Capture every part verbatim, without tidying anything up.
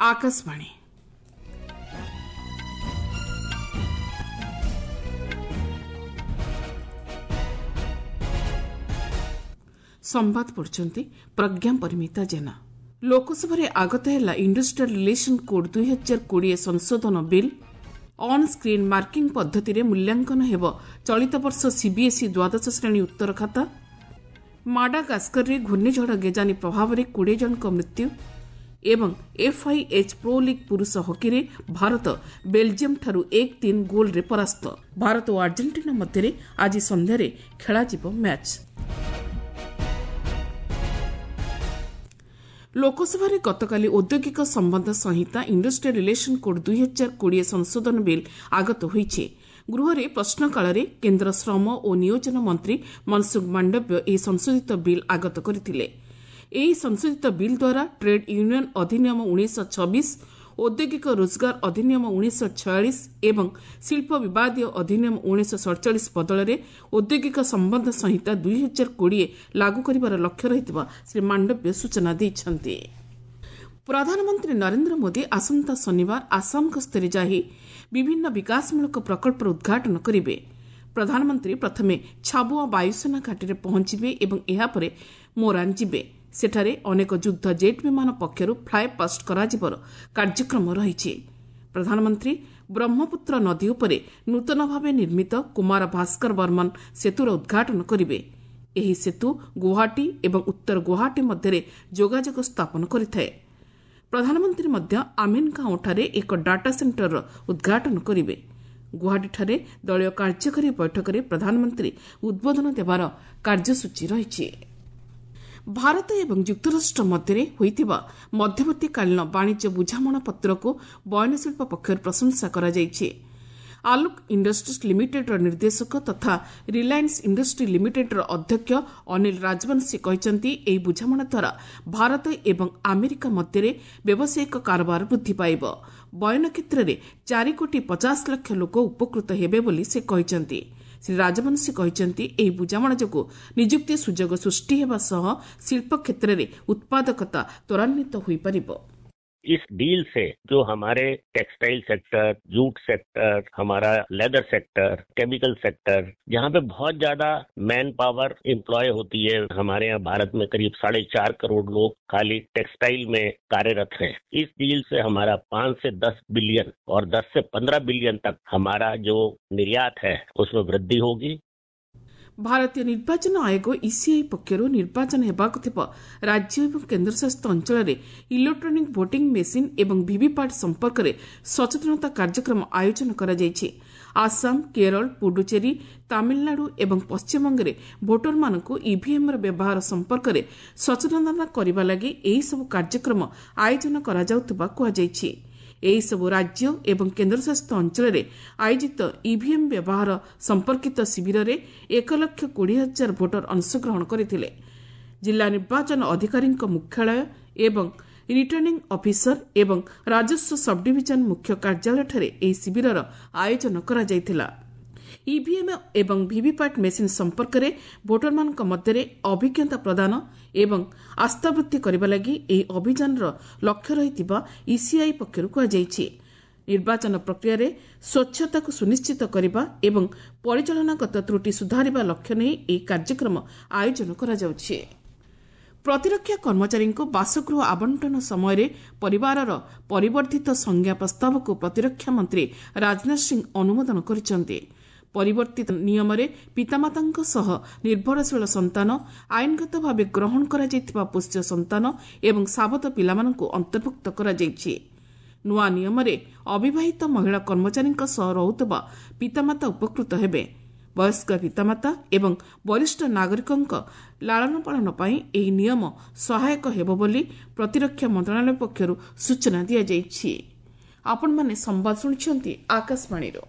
आकाशवाणी संवाद पढ़ुछंती प्रज्ञा परिमिता जेना। लोकसभा आगत है इंडस्ट्रियल रिलेशन कोड दुई हजार कोड़े संशोधन बिल। ऑन स्क्रीन मार्किंग पद्धति रे मूल्यांकन हेब चलित वर्ष सीबीएसई द्वादश श्रेणी उत्तर खाता। माडागास्कर रे घूर्णिझड़ गेजानी प्रभाव में कोड़े जन मृत्यु एवं एफआईएच प्रो लीग पुरुष हॉकी रे भारत बेल्जियम ठारू एक तीन गोल रे परास्त। भारत और अर्जेंटीना मध्य आज संध्यारे खेलाजिब मैच। लोकसभा गतकाली औद्योगिक संबंध संहिता इंडस्ट्रियल रिलेशन कोड दुई हजार कोड़े संशोधन बिल आगत होईছে। गृह में प्रश्नकाल में केन्द्र श्रम और नियोजन मंत्री मनसुख मांडव्य यह संशोधित बिल आगत करथिले। एही संशोधित बिल द्वारा ट्रेड यूनियन अधिनियम उन्नीस सौ छब्बीस, औद्योगिक रोजगार अधिनियम उन्नीस सौ छियालीस एवं शिल्प विवादीय अधिनियम उन्नीस सौ सड़चाश बदल में औद्योगिक संबंध संहिता दुई हजार कोड़े लागू कर लक्ष्य रही श्री मांडव्य सूचना देते। प्रधानमंत्री नरेंद्र मोदी आसंता शनिवार आसाम गस्ତରେ जाहि विभिन्न विकासमूलक प्रकल्पर उद्घाटन करेंगे। प्रधानमंत्री प्रथमे छाबुआ वायुसेना घाटी में पहुंचे और यापर मोरान जिबे। सेठारे अनेक युद्ध जेट विमान पक्षर फ्लाई पास्ट कराजिबर कार्यक्रम रही। प्रधानमंत्री ब्रह्मपुत्र नदी उपरे नूतन भाव निर्मित कुमार भास्कर बर्मन सेतुर उद्घाटन करेंगे। एही सेतु गुवाहाटी एवं उत्तर गुवाहाटी मध्य जोगाजोग स्थापन करिथाए। प्रधानमंत्री मध्य आमिनगांवठारे एक डाटा सेंटर उद्घाटन करेंगे। गुवाहाटी दलीय कार्यकारी बैठक में प्रधानमंत्री उद्बोधन देवार कार्यसूची रही। भारत एवं युक्तराष्ट्र मध्य होइतिबा मध्यवर्तीकालीन वाणिज्य बुझामणा पत्र को बयनशिल्प पक्षर प्रशंसा करा जायछि। आलोक इंडस्ट्रीज लिमिटेड निर्देशक तथा रिलायंस इंडस्ट्री लिमिटेड अध्यक्ष अनिल राजवंशी कहते एही बुझामणा द्वारा भारत एवं अमेरिका मध्य व्यावसायिक कारोबार वृद्धि पाइब। बयन क्षेत्र में चार कोटी पचास लाख लोक उपकृत हेबे बोली से कहते। श्री राजवंशी कहते एही बुझामणा जोगु निजुक्ति सुजोग सृष्टि हेबा सह शिल्प क्षेत्र में उत्पादकता त्वरान्वित होई परिबो। इस डील से जो हमारे टेक्सटाइल सेक्टर, जूट सेक्टर, हमारा लेदर सेक्टर, केमिकल सेक्टर, जहाँ पे बहुत ज्यादा मैन पावर एम्प्लॉय होती है, हमारे यहाँ भारत में करीब साढ़े चार करोड़ लोग खाली टेक्सटाइल में कार्यरत हैं। इस डील से हमारा पाँच से दस बिलियन और दस से पंद्रह बिलियन तक हमारा जो निर्यात है उसमें वृद्धि होगी। भारतीय निर्वाचन आयोग ईसीआई पक्षर निर्वाचन हेबाकु थिबा राज्य एवं केन्द्रशासित अंचल में इलेक्ट्रोनिक भोटिंग मेसिन एवं वीवीपैट संपर्क में सचेतनता कार्यक्रम आयोजन करा जायछि। आसाम, केरल, पुडुचेरी, तमिलनाडु एवं पश्चिमबंग में भोटर मानक ईवीएम व्यवहार संपर्क में सचेतनता करने लगी एही सब कार्यक्रम आयोजन करा जाउतबा कुहा जायछि। एही सब राज्य एवं केन्द्रशासित अंचल में आयोजित ईवीएम व्यवहार संपर्कित शिविर में एक लक्ष कोड़े हजार भोटर अंशग्रहण करथिले। जिला निर्वाचन अधिकारी मुख्यालय एवं रिटर्निंग ऑफिसर एवं राजस्व सब डिविजन मुख्य कार्यालय ठारे एही शिविरर आयोजन करा जायथिला। ईवीएम एवं वीवीपैट मेसिन संपर्क में भोटर मानक मध्य अभिज्ञता प्रदान एवं आस्था वृद्धि करने लगी एही अभियान लक्ष्य रही ईसीआई पक्षर कहुଯାଇଛି। निर्वाचन प्रक्रिया रे स्वच्छता को सुनिश्चित करने एवं परिचालनागत त्रुटि सुधारिबा लक्ष्य नहीं एही कार्यक्रम आयोजन करा जाउछि। प्रतिरक्षा कर्मचारी बासगृह आवंटन समय परिवार परिवर्धित संज्ञा प्रस्ताव को प्रतिरक्षा मंत्री राजनाथ सिंह अनुमोदन करिसेंति। परिवर्तित नियम रे पितामाता सह निर्भरशील संतान, आईनगत भाव ग्रहण करा जायतिबा पोष्य संतान एवं साबत पिलामानंकु अंतर्भुक्त करा जायछि। नुआ नियम रे अविवाहित महिला कर्मचारी सह रहुतबा पितामाता उपकृत हेबे। वयस्क पितामाता एवं वरिष्ठ नागरिकंक लालन पालन पई एही नियम सहायक हेबो बोली प्रतिरक्षा मंत्रालय पक्षरु सूचना दिया जायछि। आपण माने संवाद सुनिछंती आकाशवाणी रो।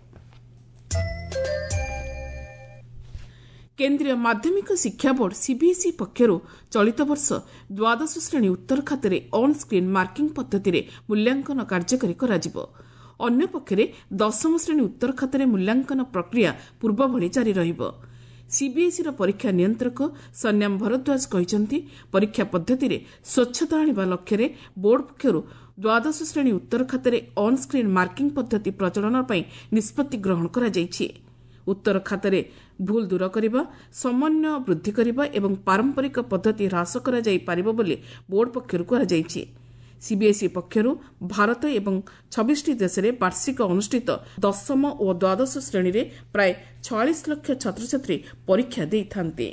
केन्द्रीय माध्यमिक शिक्षा बोर्ड सीबीएसई पक्षर चलित वर्ष द्वादश श्रेणी उत्तर खाते ऑन स्क्रीन मार्किंग पद्धति मूल्यांकन कार्यकारी कराजिबो। अन्य पक्षरे दशम श्रेणी उत्तर खाते मूल्यांकन प्रक्रिया पूर्व भली जारी रहिबो। सीबीएसई परीक्षा नियंत्रक सन्याम भरद्वाज कहते परीक्षा पद्धति स्वच्छता आनिबा लक्ष्य बोर्ड पक्षर ଦ୍ୱାଦଶ ଶ୍ରେଣୀ ଉତ୍ତର ଖାତାରେ ଅନ୍ ସ୍କ୍ରିନ୍ ମାର୍କିଂ ପଦ୍ଧତି ପ୍ରଚଳନ ପାଇଁ ନିଷ୍ପତ୍ତି ଗ୍ରହଣ କରାଯାଇଛି। ଉତ୍ତର ଖାତାରେ ଭୁଲ ଦୂର କରିବା, ସମନ୍ୱୟ ବୃଦ୍ଧି କରିବା ଏବଂ ପାରମ୍ପରିକ ପଦ୍ଧତି ହ୍ରାସ କରାଯାଇପାରିବ ବୋଲି ବୋର୍ଡ ପକ୍ଷରୁ କୁହାଯାଇଛି। ସିବିଏସ୍ଇ ପକ୍ଷରୁ ଭାରତ ଏବଂ ଛବିଶଟି ଦେଶରେ ବାର୍ଷିକ ଅନୁଷ୍ଠିତ ଦଶମ ଓ ଦ୍ୱାଦଶ ଶ୍ରେଣୀରେ ପ୍ରାୟ ଛୟାଳିଶ ଲକ୍ଷ ଛାତ୍ରଛାତ୍ରୀ ପରୀକ୍ଷା ଦେଇଥାନ୍ତି।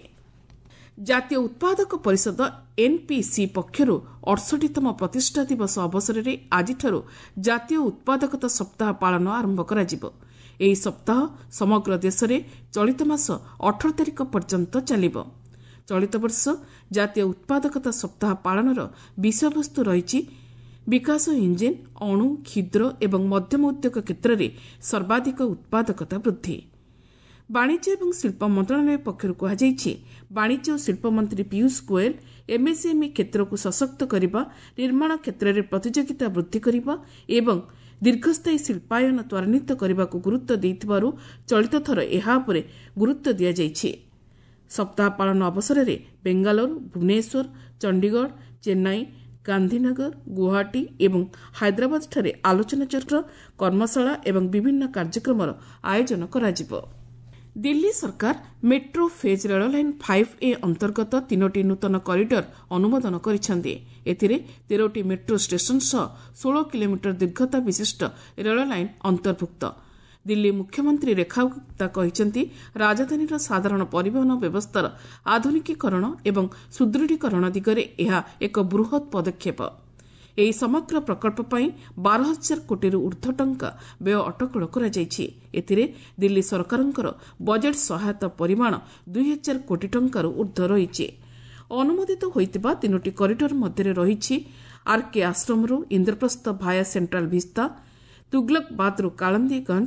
ଜାତୀୟ ଉତ୍ପାଦକ ପରିଷଦ ଏନ୍ପିସି ପକ୍ଷରୁ ଅଠଷଠିତମ ପ୍ରତିଷ୍ଠା ଦିବସ ଅବସରରେ ଆଜିଠାରୁ ଜାତୀୟ ଉତ୍ପାଦକତା ସପ୍ତାହ ପାଳନ ଆରମ୍ଭ କରାଯିବ। ଏହି ସପ୍ତାହ ସମଗ୍ର ଦେଶରେ ଚଳିତ ମାସ ଅଠର ତାରିଖ ପର୍ଯ୍ୟନ୍ତ ଚାଲିବ। ଚଳିତ ବର୍ଷ ଜାତୀୟ ଉତ୍ପାଦକତା ସପ୍ତାହ ପାଳନର ବିଷୟବସ୍ତୁ ରହିଛି ବିକାଶ ଇଞ୍ଜିନ୍, ଅଣୁ, କ୍ଷୁଦ୍ର ଏବଂ ମଧ୍ୟମ ଉଦ୍ୟୋଗ କ୍ଷେତ୍ରରେ ସର୍ବାଧିକ ଉତ୍ପାଦକତା ବୃଦ୍ଧି। ବାଣିଜ୍ୟ ଏବଂ ଶିଳ୍ପ ମନ୍ତ୍ରଣାଳୟ ପକ୍ଷରୁ କୁହାଯାଇଛି, ବାଣିଜ୍ୟ ଓ ଶିଳ୍ପ ମନ୍ତ୍ରୀ ପୀୟୁଷ ଗୋୟଲ ଏମ୍ଏସ୍ଏମ୍ଇ କ୍ଷେତ୍ରକୁ ସଶକ୍ତ କରିବା, ନିର୍ମାଣ କ୍ଷେତ୍ରରେ ପ୍ରତିଯୋଗିତା ବୃଦ୍ଧି କରିବା ଏବଂ ଦୀର୍ଘସ୍ଥାୟୀ ଶିଳ୍ପାୟନ ତ୍ୱରାନ୍ୱିତ କରିବାକୁ ଗୁରୁତ୍ୱ ଦେଇଥିବାରୁ ଚଳିତ ଥର ଏହା ଉପରେ ଗୁରୁତ୍ୱ ଦିଆଯାଇଛି। ସପ୍ତାହ ପାଳନ ଅବସରରେ ବେଙ୍ଗାଲୁରୁ, ଭୁବନେଶ୍ୱର, ଚଣ୍ଡିଗଡ଼, ଚେନ୍ନାଇ, ଗାନ୍ଧୀନଗର, ଗୁଆହାଟୀ ଏବଂ ହାଇଦ୍ରାବାଦଠାରେ ଆଲୋଚନାଚକ୍ର, କର୍ମଶାଳା ଏବଂ ବିଭିନ୍ନ କାର୍ଯ୍ୟକ୍ରମର ଆୟୋଜନ କରାଯିବ। ଦିଲ୍ଲୀ ସରକାର ମେଟ୍ରୋ ଫେଜ୍ ରେଳ ଲାଇନ୍ ଫାଇଭ୍ ଏ ଅନ୍ତର୍ଗତ ତିନୋଟି ନୂତନ କରିଡର ଅନୁମୋଦନ କରିଛନ୍ତି। ଏଥିରେ ତେରଟି ମେଟ୍ରୋ ଷ୍ଟେସନ ସହ ଷୋହଳ କିଲୋମିଟର ଦୀର୍ଘତା ବିଶିଷ୍ଟ ରେଳ ଲାଇନ୍ ଅନ୍ତର୍ଭୁକ୍ତ। ଦିଲ୍ଲୀ ମୁଖ୍ୟମନ୍ତ୍ରୀ ରେଖା ଗୁପ୍ତା କହିଛନ୍ତି, ରାଜଧାନୀର ସାଧାରଣ ପରିବହନ ବ୍ୟବସ୍ଥାର ଆଧୁନିକୀକରଣ ଏବଂ ସୁଦୃଢ଼ୀକରଣ ଦିଗରେ ଏହା ଏକ ବୃହତ୍ ପଦକ୍ଷେପ। ଏହି ସମଗ୍ର ପ୍ରକଳ୍ପ ପାଇଁ ବାର ହଜାର କୋଟିରୁ ଊର୍ଦ୍ଧ୍ୱ ଟଙ୍କା ବ୍ୟୟ ଅଟକଳ କରାଯାଇଛି। ଏଥିରେ ଦିଲ୍ଲୀ ସରକାରଙ୍କର ବଜେଟ୍ ସହାୟତା ପରିମାଣ ଦୁଇ ହଜାର କୋଟି ଟଙ୍କାରୁ ଊର୍ଦ୍ଧ୍ୱ ରହିଛି। ଅନୁମୋଦିତ ହୋଇଥିବା ତିନୋଟି କରିଡର ମଧ୍ୟରେ ରହିଛି ଆର୍କେ ଆଶ୍ରମରୁ ଇନ୍ଦ୍ରପ୍ରସ୍ଥ ଭାୟା ସେଣ୍ଟ୍ରାଲ ଭିସ୍ତା, ତୁଗଲକବାଦରୁ କାଳନ୍ଦୀଗଞ୍ଜ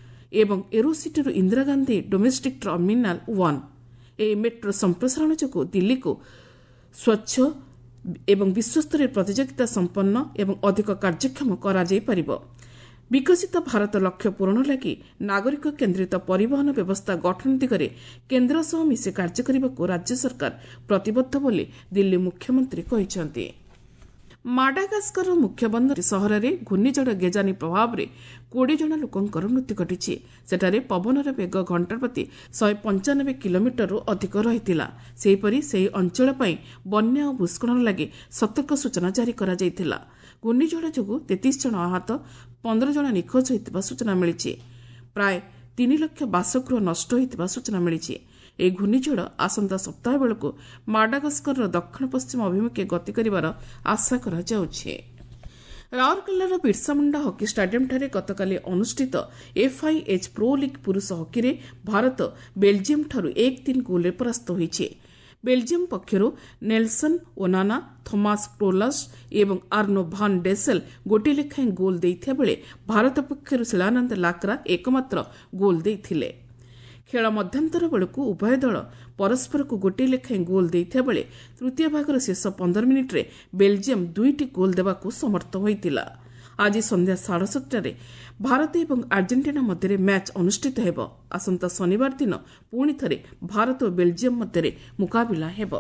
ଏବଂ ଏରୋସିଟିରୁ Indira Gandhi domestic terminal one. ଏହି ମେଟ୍ରୋ ସମ୍ପ୍ରସାରଣ ଯୋଗୁଁ ଦିଲ୍ଲୀକୁ ସ୍ୱଚ୍ଛ ଏବଂ ବିଶ୍ୱସ୍ତରରେ ପ୍ରତିଯୋଗିତା ସମ୍ପନ୍ନ ଏବଂ ଅଧିକ କାର୍ଯ୍ୟକ୍ଷମ କରାଯାଇପାରିବ। ବିକଶିତ ଭାରତ ଲକ୍ଷ୍ୟ ପୂରଣ ଲାଗି ନାଗରିକ କେନ୍ଦ୍ରିତ ପରିବହନ ବ୍ୟବସ୍ଥା ଗଠନ ଦିଗରେ କେନ୍ଦ୍ର ସହ ମିଶି କାର୍ଯ୍ୟ କରିବାକୁ ରାଜ୍ୟ ସରକାର ପ୍ରତିବଦ୍ଧ ବୋଲି ଦିଲ୍ଲୀ ମୁଖ୍ୟମନ୍ତ୍ରୀ କହିଛନ୍ତି। ମାଡାଗାସ୍କରର ମୁଖ୍ୟ ବନ୍ଦର ସହରରେ ଘୂର୍ଣ୍ଣିଝଡ଼ ଗେଜାନି ପ୍ରଭାବରେ କୋଡ଼ିଏ ଜଣ ଲୋକଙ୍କର ମୃତ୍ୟୁ ଘଟିଛି। ସେଠାରେ ପବନର ବେଗ ଘଣ୍ଟା ପ୍ରତି ଶହେ ପଞ୍ଚାନବେ କିଲୋମିଟରରୁ ଅଧିକ ରହିଥିଲା। ସେହିପରି ସେହି ଅଞ୍ଚଳ ପାଇଁ ବନ୍ୟା ଓ ଭୂସ୍ଖଳନ ଲାଗି ସତର୍କ ସୂଚନା ଜାରି କରାଯାଇଥିଲା। ଘୂର୍ଣ୍ଣିଝଡ଼ ଯୋଗୁଁ ତେତିଶ ଜଣ ଆହତ, ପନ୍ଦର ଜଣ ନିଖୋଜ ହୋଇଥିବା ସୂଚନା ମିଳିଛି। ପ୍ରାୟ ତିନି ଲକ୍ଷ ବାସଗୃହ ନଷ୍ଟ ହୋଇଥିବା ସୂଚନା ମିଳିଛି। ଏହି ଘୂର୍ଣ୍ଣିଝଡ଼ ଆସନ୍ତା ସପ୍ତାହ ବେଳକୁ ମାଡାଗାସ୍କରର ଦକ୍ଷିଣ ପଶ୍ଚିମ ଅଭିମୁଖେ ଗତି କରିବାର ଆଶା କରାଯାଉଛି। ରାଉରକେଲାର ବିର୍ସାମୁଣ୍ଡା ହକି ଷ୍ଟାଡିୟମଠାରେ ଗତକାଲି ଅନୁଷ୍ଠିତ ଏଫ୍ଆଇଏଚ୍ ପ୍ରୋ ଲିଗ୍ ପୁରୁଷ ହକିରେ ଭାରତ ବେଲ୍ଜିୟମଠାରୁ ଏକ ତିନି ଗୋଲ୍ରେ ପରାସ୍ତ ହୋଇଛି। ବେଲ୍ଜିୟମ ପକ୍ଷରୁ ନେଲସନ ଓନାନା, ଥୋମାସ ଟୋଲାସ୍ ଏବଂ ଆର୍ନୋ ଭାନ୍ ଡେସେଲ୍ ଗୋଟିଏ ଲେଖାଏଁ ଗୋଲ୍ ଦେଇଥିବା ବେଳେ ଭାରତ ପକ୍ଷରୁ ଶିଳାନନ୍ଦ ଲାକ୍ରା ଏକମାତ୍ର ଗୋଲ୍ ଦେଇଥିଲେ। ଖେଳ ମଧ୍ୟାନ୍ତର ବେଳକୁ ଉଭୟ ଦଳ ପରସ୍ପରକୁ ଗୋଟିଏ ଲେଖାଏଁ ଗୋଲ୍ ଦେଇଥିବା ବେଳେ ତୃତୀୟ ଭାଗର ଶେଷ ପନ୍ଦର ମିନିଟ୍ରେ ବେଲ୍ଜିୟମ ଦୁଇଟି ଗୋଲ୍ ଦେବାକୁ ସମର୍ଥ ହୋଇଥିଲା। ଆଜି ସନ୍ଧ୍ୟା ସାଢ଼େ ସାତଟାରେ ଭାରତ ଏବଂ ଆର୍ଜେଣ୍ଟିନା ମଧ୍ୟରେ ମ୍ୟାଚ୍ ଅନୁଷ୍ଠିତ ହେବ। ଆସନ୍ତା ଶନିବାର ଦିନ ପୁଣି ଥରେ ଭାରତ ଓ ବେଲ୍ଜିୟମ ମଧ୍ୟରେ ମୁକାବିଲା ହେବ।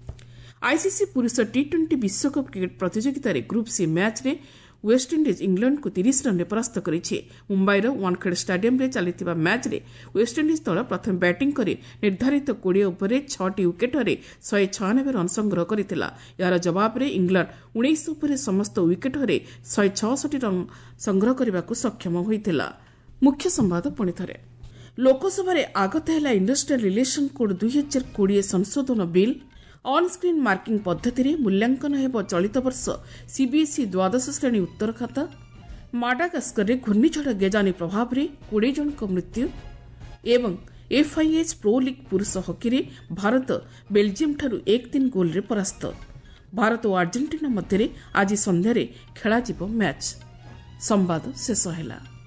ଆଇସିସି ପୁରୁଷ ଟି ଟ୍ୱେଣ୍ଟି ବିଶ୍ୱକପ୍ କ୍ରିକେଟ୍ ପ୍ରତିଯୋଗିତାରେ ଗ୍ରୁପ୍ ସି ମ୍ୟାଚ୍ରେ ୱେଷ୍ଟଇଣ୍ଡିଜ୍ ଇଂଲଣ୍ଡକୁ ତିରିଶ ରନ୍ରେ ପରାସ୍ତ କରିଛି। ମୁମ୍ବାଇର ୱାନଖେଡେ ଷ୍ଟାଡିୟମରେ ଚାଲିଥିବା ମ୍ୟାଚ୍ରେ ୱେଷ୍ଟଇଣ୍ଡିଜ୍ ଦଳ ପ୍ରଥମେ ବ୍ୟାଟିଂ କରି ନିର୍ଦ୍ଧାରିତ କୋଡ଼ିଏ ଓଭରରେ ଛଅଟି ୱିକେଟ୍ ହରାଇ ଶହେ ଛୟାନବେ ରନ୍ ସଂଗ୍ରହ କରିଥିଲା। ଏହାର ଜବାବରେ ଇଂଲଣ୍ଡ ଉଣେଇଶ ଓଭରରେ ସମସ୍ତ ୱିକେଟ୍ ହରାଇ ଶହେ ଛଅଷଠି ରନ୍ ସଂଗ୍ରହ କରିବାକୁ ସକ୍ଷମ ହୋଇଥିଲା। ମୁଖ୍ୟ ସମ୍ବାଦ ପୁଣିଥରେ ଲୋକସଭାରେ ଆଗତ ହେଲା ଇଣ୍ଡଷ୍ଟ୍ରିଆଲ ରିଲେସନ କୋଡ୍ ଦୁଇ ହଜାର କୋଡ଼ିଏ ସଂଶୋଧନ ବିଲ୍। ଅନ୍ ସ୍କ୍ରିନ୍ ମାର୍କିଂ ପଦ୍ଧତିରେ ମୂଲ୍ୟାଙ୍କନ ହେବ ଚଳିତ ବର୍ଷ ସିବିଏସ୍ଇ ଦ୍ୱାଦଶ ଶ୍ରେଣୀ ଉତ୍ତର ଖାତା। ମାଡାଗାସ୍କରରେ ଘୂର୍ଣ୍ଣିଝଡ଼ ଗେଜାନି ପ୍ରଭାବରେ କୋଡ଼ିଏ ଜଣଙ୍କ ମୃତ୍ୟୁ ଏବଂ ଏଫ୍ଆଇଏଚ୍ ପ୍ରୋ ଲିଗ୍ ପୁରୁଷ ହକିରେ ଭାରତ ବେଲ୍ଜିୟମଠାରୁ ଏକ ତିନି ଗୋଲ୍ରେ ପରାସ୍ତ। ଭାରତ ଓ ଆର୍ଜେଣ୍ଟିନା ମଧ୍ୟରେ ଆଜି ସନ୍ଧ୍ୟାରେ ଖେଳାଯିବ ମ୍ୟାଚ୍। ସମ୍ବାଦ ଶେଷ ହେଲା।